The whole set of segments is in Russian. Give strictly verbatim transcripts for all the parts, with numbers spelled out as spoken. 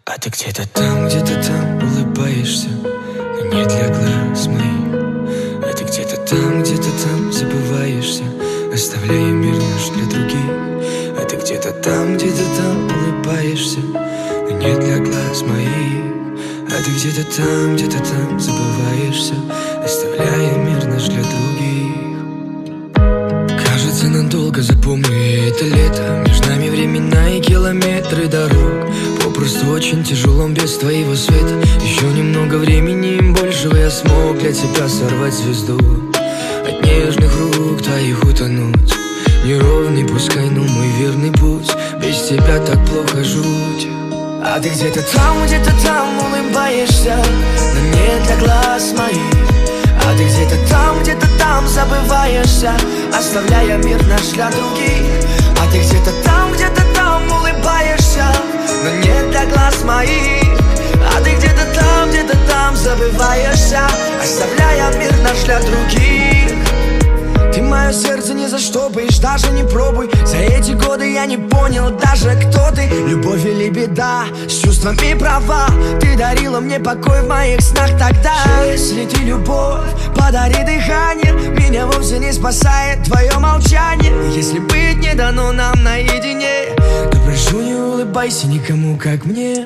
А ты где-то там, где-то там улыбаешься, но нет для глаз моих. А ты где-то там, где-то там забываешься, оставляя мир наш для других. А ты где-то там, где-то там улыбаешься, но нет для глаз моих. А ты где-то там, где-то там забываешься, оставляя мир наш для других. Кажется, надолго запомню я это лето. Между нами времена и километры дорог. Попросту очень тяжело без твоего света. Еще немного времени, им большего я смог для тебя сорвать звезду. От нежных рук твоих утонуть. Неровный, пускай, но мой верный путь. Без тебя так плохо жуть. А ты где-то там, где-то там улыбаешься, но нет для глаз моих. А ты где-то там, где-то там забываешься, оставляя мир наш для других. А ты где-то там, где-то там улыбаешься, но нет для глаз моих. А ты где-то там, где-то там забываешься, оставляя мир наш для других. Ты мое сердце ни за что боишь, даже не пробуй. За эти годы я не понял даже, кто ты. Любовь или беда, с чувствами права. Ты дарила мне покой в моих снах тогда. Если ты любовь, подари дыхание. Меня вовсе не спасает твое молчание. Если быть не дано нам наедине, то прошу, не улыбайся никому, как мне.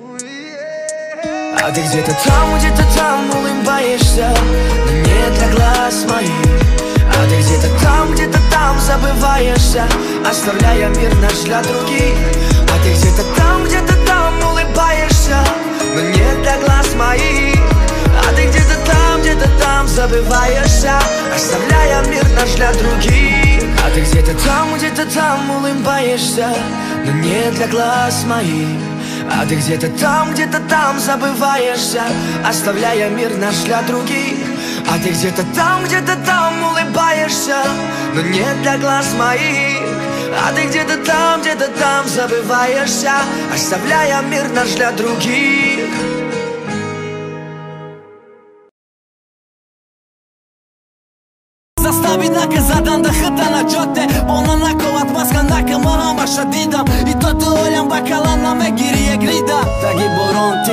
А ты где-то там, где-то там улыбаешься, но нет для глаз моих. А ты где-то там, где-то там забываешься, оставляя мир наш для других. А ты где-то там, где-то там улыбаешься, но нет для глаз моих. А ты где-то там, где-то там забываешься, оставляя мир наш для других. А ты где-то там, где-то там улыбаешься, но нет для глаз моих. А ты где-то там, где-то там забываешься, оставляя мир наш для других. А ты где-то там, где-то там улыбаешься, но нет для глаз моих. А ты где-то там, где-то там забываешься, оставляя мир наш для других. Zastavi da kazadan da хата на джоте. Болна на колат маска на камала маша дидам. И то те олям бакала на ме гирие грида. Таги борон